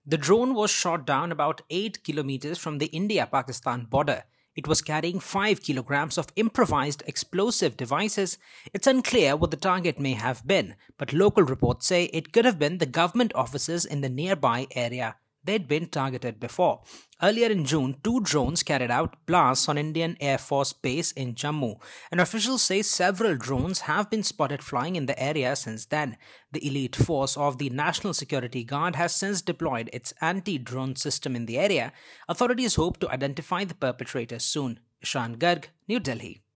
The drone was shot down about 8 kilometers from the India-Pakistan border. It was carrying 5 kilograms of improvised explosive devices. It's unclear what the target may have been, but local reports say it could have been the government offices in the nearby area. They'd been targeted before. Earlier in June, 2 drones carried out blasts on Indian Air Force Base in Jammu, and officials say several drones have been spotted flying in the area since then. The elite force of the National Security Guard has since deployed its anti-drone system in the area. Authorities hope to identify the perpetrators soon. Ishan Garg, New Delhi.